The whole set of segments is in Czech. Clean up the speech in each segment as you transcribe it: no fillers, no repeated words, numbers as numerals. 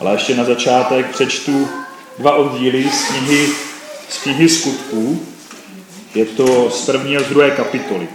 Ale ještě na začátek přečtu 2 oddíly z knihy Skutků. Je to z 1. a z 2. kapitoly.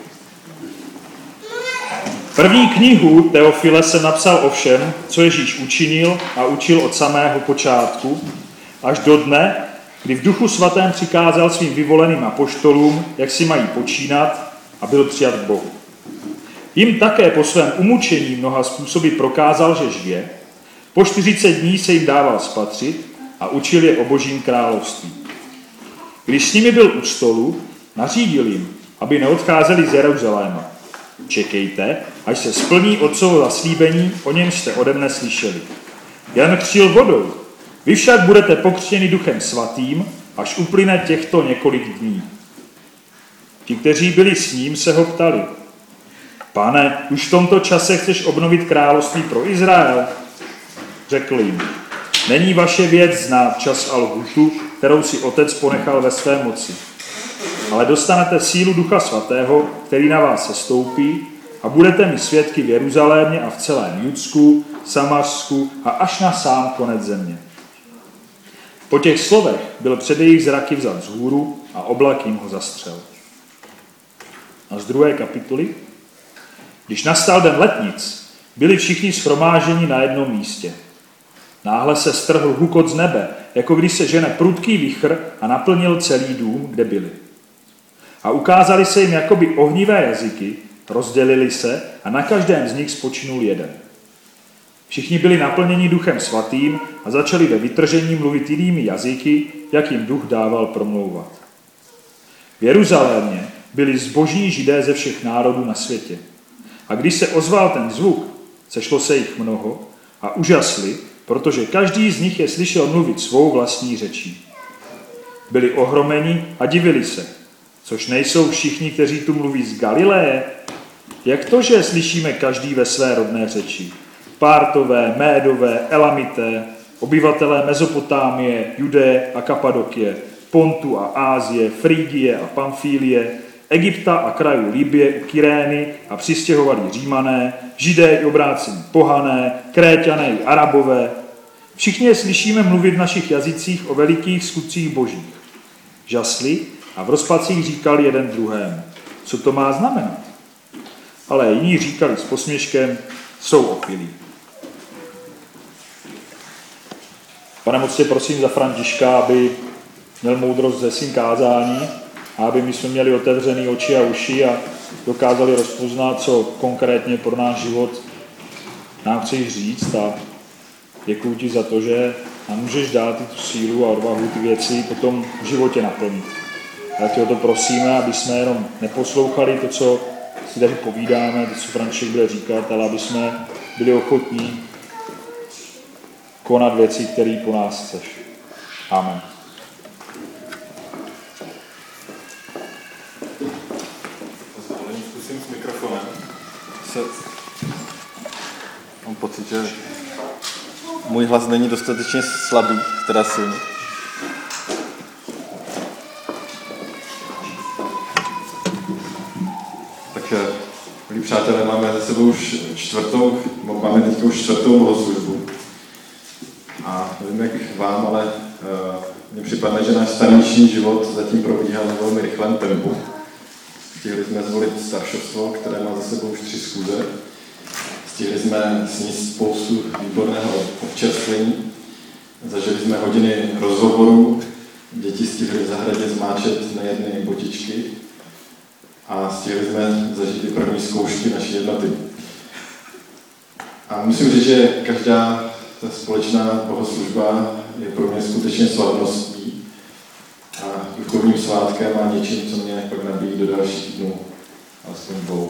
První knihu Teofile jsem napsal o všem, co Ježíš učinil a učil od samého počátku, až do dne, kdy v Duchu svatém přikázal svým vyvoleným apoštolům, jak si mají počínat, a byl přijat k Bohu. Jim také po svém umučení mnoha způsoby prokázal, že žije. Po 40 dní se jim dával spatřit a učil je o Božím království. Když s nimi byl u stolu, nařídil jim, aby neodcházeli z Jeruzaléma. Čekejte, až se splní Otcovo zaslíbení, o něm jste ode mne slyšeli. Jan křtil vodou, vy však budete pokřtěni Duchem svatým, až uplyne těchto několik dní. Ti, kteří byli s ním, se ho ptali: Pane, už v tomto čase chceš obnovit království pro Izrael? Řekl jim: Není vaše věc znát čas a lhůtu, kterou si Otec ponechal ve své moci. Ale dostanete sílu Ducha svatého, který na vás sestoupí, a budete mi svědky v Jeruzalémě a v celém Judsku, Samařsku a až na sám konec země. Po těch slovech byl před jejich zraky vzat vzhůru a oblak jim ho zastřel. A z 2. kapitoly. Když nastal den letnic, byli všichni shromáženi na jednom místě. Náhle se strhl hukot z nebe, jako když se žene prudký vichr a naplnil celý dům, kde byli. A ukázali se jim jakoby ohnivé jazyky, rozdělili se a na každém z nich spočinul jeden. Všichni byli naplněni Duchem svatým a začali ve vytržení mluvit jinými jazyky, jak jim Duch dával promlouvat. V Jeruzalémě byli zbožní Židé ze všech národů na světě. A když se ozval ten zvuk, sešlo se jich mnoho a úžasli, protože každý z nich je slyšel mluvit svou vlastní řečí. Byli ohromeni a divili se, což nejsou všichni, kteří tu mluví z Galileje. Jak to, že slyšíme každý ve své rodné řeči? Pártové, Médové, Elamité, obyvatelé Mezopotámie, Judeje a Kapadokie, Pontu a Ázie, Frígie a Pamfílie, Egypta a krajů Libye, Kyrény a přistěhovalí Římané, Židé i obrácení pohané, Kréťané i Arabové. Všichni je slyšíme mluvit v našich jazycích o velikých skutcích božích. Žasli a v rozpacích říkali jeden druhému: Co to má znamenat? Ale jiní říkali s posměškem: Jsou opilí. Pane, moc tě prosím za Františka, aby měl moudrost ze svým kázání a aby my jsme měli otevřené oči a uši a dokázali rozpoznat, co konkrétně pro náš život nám chceš říct. A děkuji ti za to, že nám můžeš dát i tu sílu a odvahu ty věci potom v životě naplnit. A tě o to prosíme, aby jsme jenom neposlouchali to, co si tady povídáme, to, co František bude říkat, ale aby jsme byli ochotní konat věci, které po nás chceš. Amen. Zkusím s mikrofonem. Mám pocit, že můj hlas není dostatečně slabý, teda silný. Tak, milí přátelé, máme za sebou už máme teď už čtvrtou bohoslužbu. A nevím, jak vám, ale mně připadne, že náš staniční život zatím probíhal v velmi rychlém tempu. Stihli jsme zvolit staršovstvo, které má za sebou už 3 schůze. Stihli jsme sníst spoustu výborného občerstvení. Zažili jsme hodiny rozhovorů. Děti stihly v zahradě zmáčet nejedny botičky. A stihli jsme zažít i první zkoušky naší jednoty. A musím říct, že každá ta společná bohoslužba je pro mě skutečně slavností a duchovním svátkem a něčím, co mě pak nabíjí do dalších dnů, alespoň 2.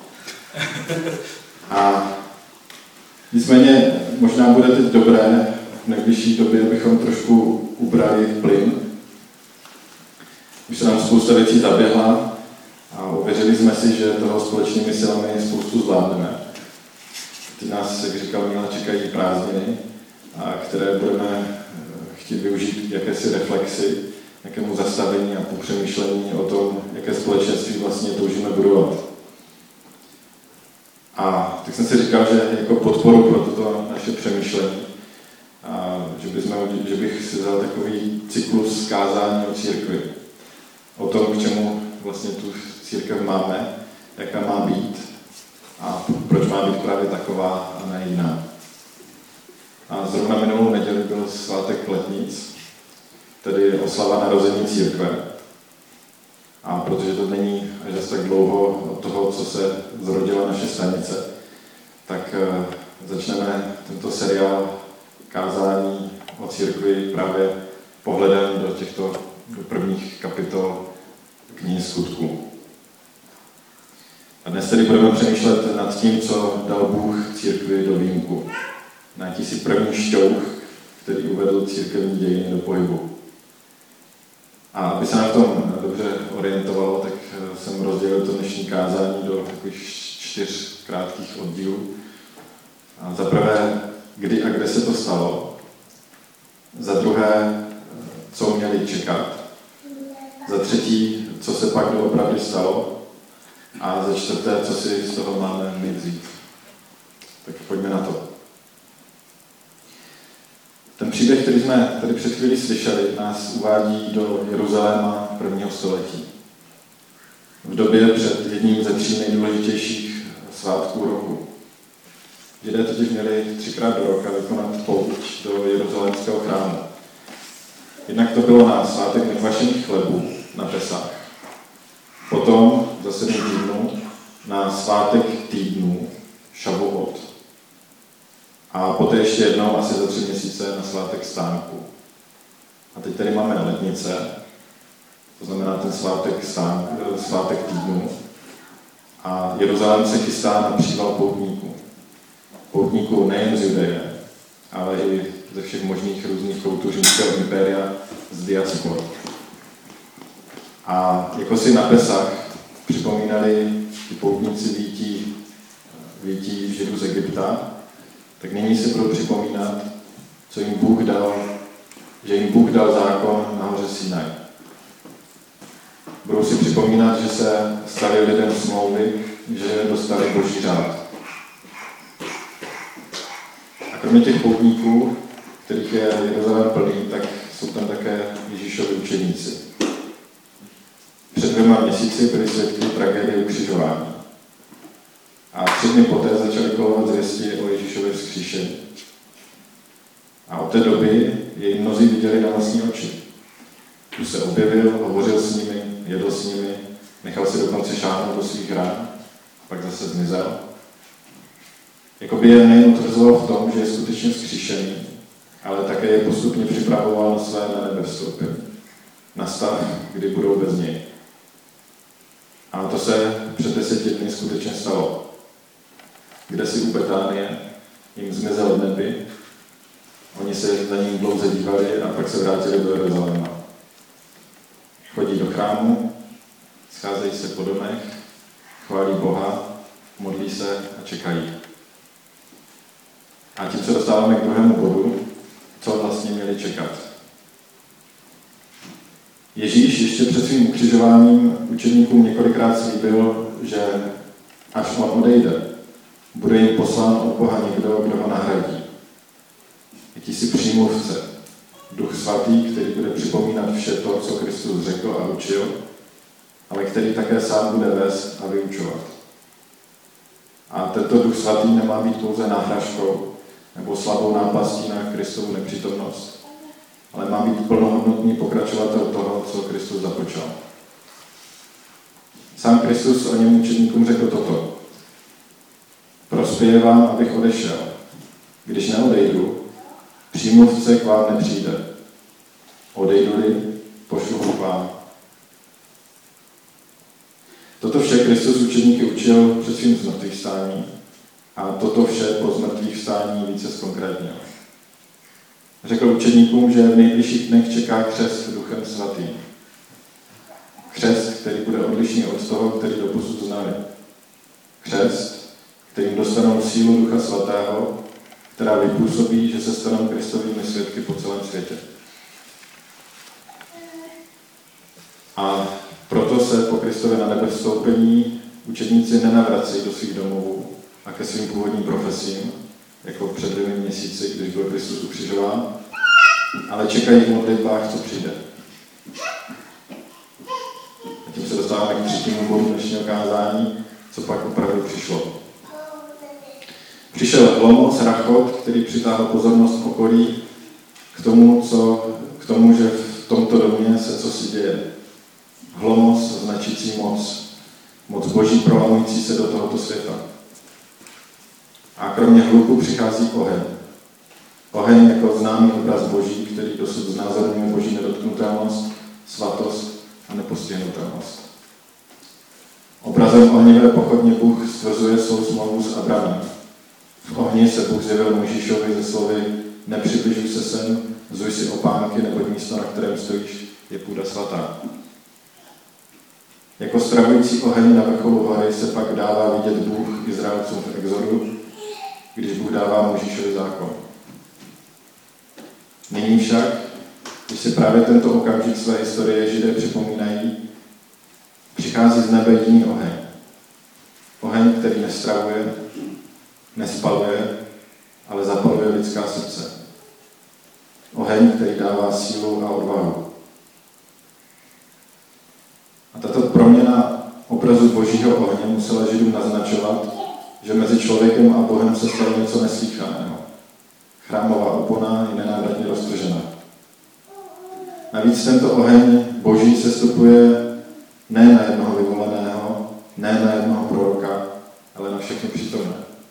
A nicméně možná bude teď dobré v nejbližší době, abychom trošku ubrali plyn. Už se nám spousta věcí zaběhla a ověřili jsme si, že toho společnými silami spoustu zvládneme. Teď nás, jak říkal Míla, čekají prázdniny, a které budeme chtít využít jakési reflexy, jakému zastavení a popřemýšlení o tom, jaké společenství vlastně toužíme budovat. A tak jsem si říkal, že jako podporu pro toto naše přemýšlení že bych si vzal takový cyklus kázání o církvi. O tom, k čemu vlastně tu církev máme, jaká má být a proč má být právě taková a ne jiná. A zrovna minulou neděli byl svátek Letnic, tedy oslava narození církve. A protože to není až tak dlouho od toho, co se zrodila naše stanice, tak začneme tento seriál kázání o církvi právě pohledem do prvních kapitol knihy Skutků. A dnes tedy budeme přemýšlet nad tím, co dal Bůh církvi do vínku. Na jakýsi první šťouch, který uvedl církevní dějiny do pohybu. A aby se na tom dobře orientovalo, tak jsem rozdělil to dnešní kázání do takových 4 krátkých oddílů. A za prvé, kdy a kde se to stalo. Za druhé, co měli čekat. Za třetí, co se pak doopravdy stalo. A za čtvrté, co si z toho máme my vzít. Tak pojďme na to. Ten příběh, který jsme tady před chvílí slyšeli, nás uvádí do Jeruzaléma 1. století. V době před jedním ze 3 nejdůležitějších svátků roku. Židé totiž měli 3krát do roka vykonat pouť do jeruzalémského chrámu. Jednak to bylo na svátek nekvašených chlebů, na Pesach. Potom za 7 týdnů na svátek týdnů, Šavuot. A poté ještě jednou, asi za 3 měsíce, na svátek stánku. A teď tady máme Letnice, to znamená ten svátek týdnů. A Jeruzalém se chystá na příval poutníků. Poutníků nejen z Judeje, ale i ze všech možných různých koutů římského impéria z diaspor. A jako si na Pesach připomínali ty poutníci výtí Židů z Egypta, tak nyní si budou připomínat, co jim Bůh dal, že jim Bůh dal zákon na hoře Sinaj. Budou si připomínat, že se stali lidem smlouvy, že dostali Boží řád. A kromě těch poutníků, kterých je Jeruzalém plný, tak jsou tam také Ježíšovi učeníci. Před 2 měsíci byli svědky tragédie ukřižování. A 3 dny poté začali kolovat zvěsti o Ježíšově vzkříšení. A od té doby jej mnozí viděli na vlastní oči. Tu se objevil, hovořil s nimi, jedl s nimi, nechal si dokonce šáhnout do svých ran, pak zase zmizel. Jakoby je nejen utvrzoval v tom, že je skutečně vzkříšený, ale také je postupně připravoval na své na nebe vstoupení. Na stav, kdy budou bez něj. A to se před 10 dny skutečně stalo. Kde si u Betánie jim zmizel neby, oni se za ním dlouze dívali a pak se vrátili do Jeruzaléma. Chodí do chrámu, scházejí se po domech, chválí Boha, modlí se a čekají. A tím se dostáváme k druhému bodu, co vlastně měli čekat. Ježíš ještě před svým ukřižováním učedníkům několikrát slíbil, že až on odejde, bude jim poslán od Boha někdo, kdo ho nahradí. Jakýsi přímluvce, Duch Svatý, který bude připomínat vše to, co Kristus řekl a učil, ale který také sám bude vést a vyučovat. A tento Duch Svatý nemá být pouze náhražkou nebo slabou nápastí na Kristovu nepřítomnost, ale má být plnohodnotný pokračovatel toho, co Kristus započal. Sám Kristus o něm učedníkům řekl toto. Prospěje vám, abych odešel. Když neodejdu, přímluvce k vám nepřijde. Odejdu-li, pošlu ho k vám. Toto vše Kristus učedníky učil před svým zmrtvýchvstáním a toto vše po zmrtvýchvstání více zkonkrétnil. Řekl učedníkům, že v nejbližších dnech čeká křest Duchem Svatým. Křest, který bude odlišný od toho, který doposud znali. Křest, kterým dostanou sílu Ducha Svatého, která vypůsobí, že se stanou Kristovými svědky po celém světě. A proto se po Kristově na nebe vstoupení učedníci nenavracejí do svých domovů a ke svým původním profesím, jako před 2 měsíci, když byl Kristus ukřižován, ale čekají v modlitbách, co přijde. A tím se dostáváme k třetímu bodu dnešního kázání, co pak opravdu přišlo. Přišel Lomos, rachot, který přitáhl pozornost okolí k tomu, že v tomto domě se cosi děje. Hlomos značící moc boží prolamující se do tohoto světa. A kromě hluku přichází oheň. Oheň jako známý obraz boží, který dosud znázorňuje boží nedotknutelnost, svatost a nepostihnutelnost. Obrazem ohnivé pochodně Bůh stvrzuje svou smlouvu s Abrahamem. V ohni se Bůh zjevil Mojžíšovi ze slovy: nepřibližuj se sem, zuj si opánky, neboť místo, na kterém stojíš, je půda svatá. Jako stravující oheň na vrcholu hory se pak dává vidět Bůh Izraelcům v Exodu, když Bůh dává Mojžíšovi zákon. Nyní však, když si právě tento okamžik své historie Židé připomínají, přichází z nebe jiný oheň. Oheň, který nestravuje, nespaluje, ale zapaluje lidská srdce. Oheň, který dává sílu a odvahu. A tato proměna obrazu božího ohně musela Židům naznačovat, že mezi člověkem a Bohem se stalo něco neslýchaného. Chrámová opona je nenávratně roztržena. Navíc tento oheň boží sestupuje ne na jednoho vyvoleného, ne na jednoho proroka, ale na všechny přítomné.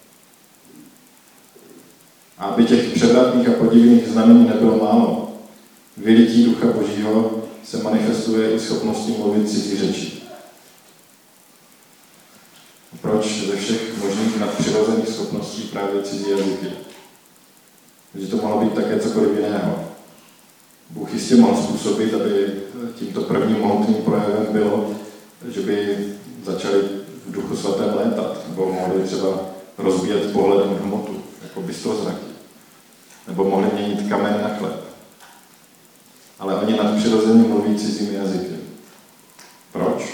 A aby těch převratných a podivných znamení nebylo málo, vylití Ducha Božího se manifestuje i schopností mluvit cizí řeči. Proč ze všech možných nadpřirozených schopností právě cizí jazyky? Že to mohlo být také cokoliv jiného. Bůh jistě mohl způsobit, aby tímto prvním mohutným projevem bylo, že by začali v Duchu Svatém létat, nebo mohli třeba rozbíjet pohledem hmotu, jako bystrozraky, nebo mohli měnit kamen na chleb. Ale oni nadpřirozeně mluví cizími jazyky. Proč?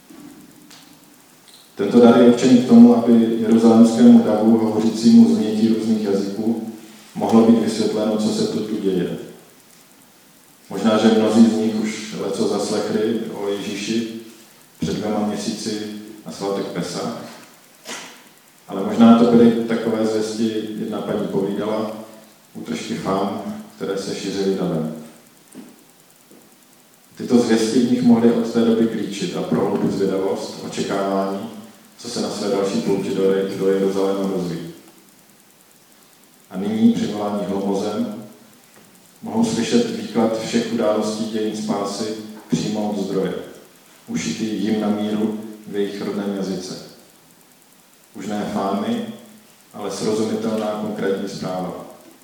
Tento dar je určený k tomu, aby jeruzalémskému davu, hovořícímu změtí různých jazyků, mohlo být vysvětleno, co se tu děje. Možná, že mnozí z nich už leco zaslechli o Ježíši před 2 měsíci na svátek Pesach. Ale možná to byly takové zvěsti, jedna paní povídala, útržky fám, které se šířily davem. Tyto zvěsti v nich mohly od té doby klíčit a prohloubit zvědavost, očekávání, co se na své další pouti do Jeruzaléma rozvíjí. A nyní, přivolání Hlomozem, mohou slyšet výklad všech událostí dějin spásy přímo od zdroje, ušitý jim na míru v jejich rodném jazyce. Už ne fámy, ale srozumitelná konkrétní zpráva.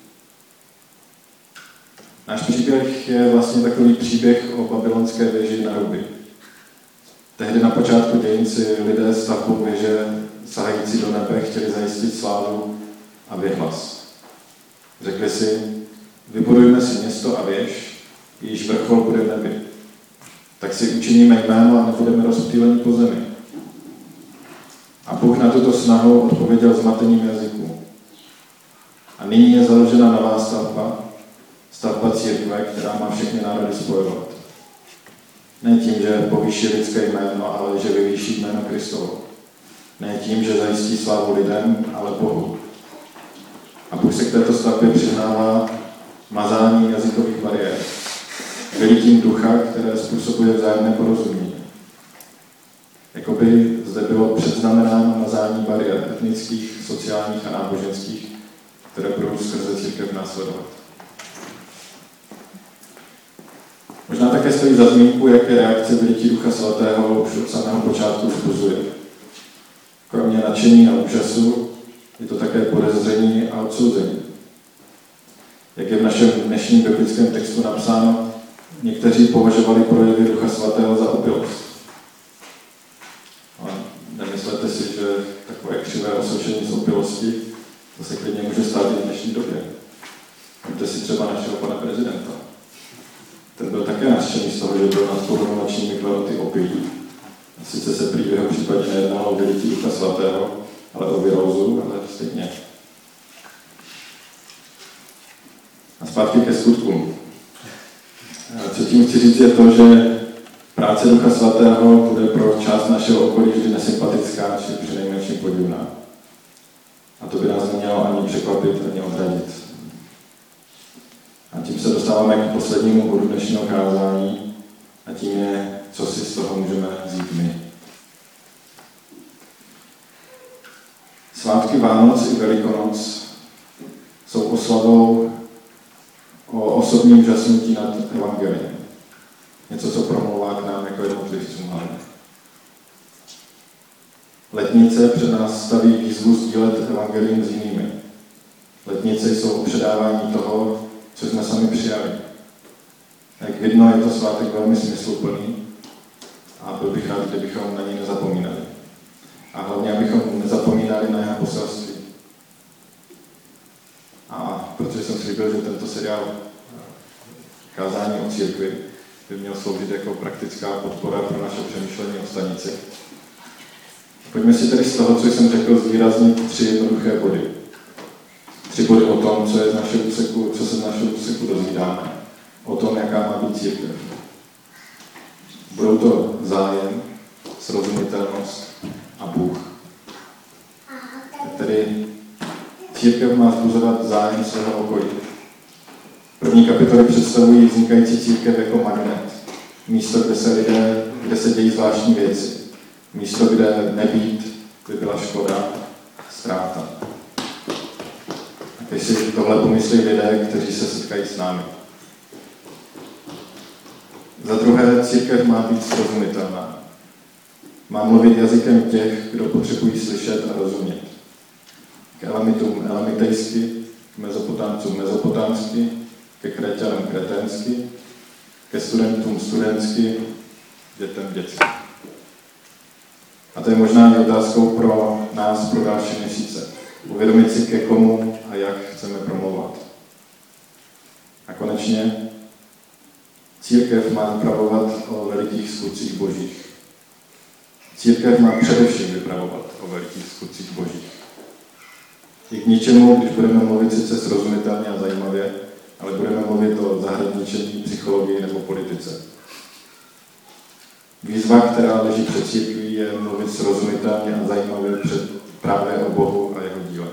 Náš příběh je vlastně takový příběh o babylonské věži na ruby. Tehdy na počátku dějin si lidé stavbou věže sahající do nebe chtěli zajistit slávu a věhlas. Řekli si: vybudujme si město a věž, jejíž vrchol bude v nebi. Tak si učiníme jméno a nebudeme rozptýleni po zemi. A Bůh na tuto snahu odpověděl zmatením jazyků. A nyní je založena nová stavba církve, která má všechny národy spojovat. Ne tím, že povýší lidské jméno, ale že vyvýší jméno Kristovo. Ne tím, že zajistí slávu lidem, ale Bohu. A Bůh se k této stavbě přiznává mazání jazykových bariér, vylitím ducha, které způsobuje vzájemné porozumění. Jakoby zde bylo předznamenáno mazání bariér etnických, sociálních a náboženských, které budou skrze církev následovat. Možná také stojí za zmínku, jaké reakce vylití Ducha Svatého už od samého počátku vzbuzuje. Kromě nadšení a úžasu je to také podezření a odsouzení. Jak je v našem dnešním biblickém textu napsáno, někteří považovali projevy Ducha Svatého za opilost. Ale nemyslete si, že takové křivé osočení z opilosti, to se klidně může stát i v dnešní době. Víte si třeba našeho pana prezidenta. Ten byl také nadšený z toho, že byl nad porunovačními klenoty opilý. Sice se prý v jeho případě nejednalo o vylití Ducha Svatého, ale o virózu, ale stejně. A zpátky ke skutkům. co tím chci říct, je to, že práce Ducha Svatého bude pro část našeho okolí vždy nesympatická či přinejmenším podivná. A to by nás nemělo ani překvapit, ani odradit. A tím se dostáváme k poslednímu bodu dnešního kázání a tím je, co si z toho můžeme vzít my. Svátky Vánoc i Velikonoc jsou oslavou o osobním úžasnutí nad evangeliem. Něco, co promlouvá k nám jako jednotlivcům hlavně. Letnice před nás staví výzvu sdílet evangelium s jinými. Letnice jsou o předávání toho, co jsme sami přijali. Jak vidno, je to svátek velmi smysluplný a byl bych rád, kdybychom na něj nezapomínali. A hlavně, abychom nezapomínali na jeho poselství. A protože jsem slíbil, že tento seriál kázání o církvi by měl sloužit jako praktická podpora pro naše přemýšlení o stanici. Pojďme si tedy z toho, co jsem řekl, zvýraznit 3 jednoduché body. 3 body o tom, co se z našeho úseku dozvídáme. O tom, jaká má být církev. Budou to zájem, srozumitelnost a Bůh. Tedy církev má vzbuzovat zájem svého okolí. První kapitoly představují vznikající církev jako magnet. Místo, kde se dějí zvláštní věci. Místo, kde nebýt, by byla škoda, ztráta. A když si tohle pomyslí lidé, kteří se setkají s námi. Za druhé, církev má být srozumitelná. Má mluvit jazykem těch, kdo potřebují slyšet a rozumět. K elamitům elamitejsky, k mezopotámcům mezopotámsky, ke Kréťanům kreténsky, ke studentům studentsky, dětem dětsky. A to je možná i otázkou pro nás pro další měsíce. Uvědomit si, ke komu a jak chceme promlouvat. A konečně, církev má vypravovat o velikých skutcích božích. Církev má především vypravovat o velikých skutcích božích. I k ničemu, když budeme mluvit sice srozumitelně a zajímavě, ale budeme mluvit o zahradničení, psychologii nebo politice. Výzva, která leží před církví, je mluvit srozumitelně a zajímavě právě o Bohu a jeho díle.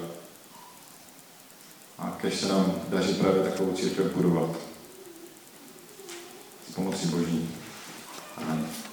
A kež se nám daří právě takovou církev budovat. S pomocí Boží. Amen.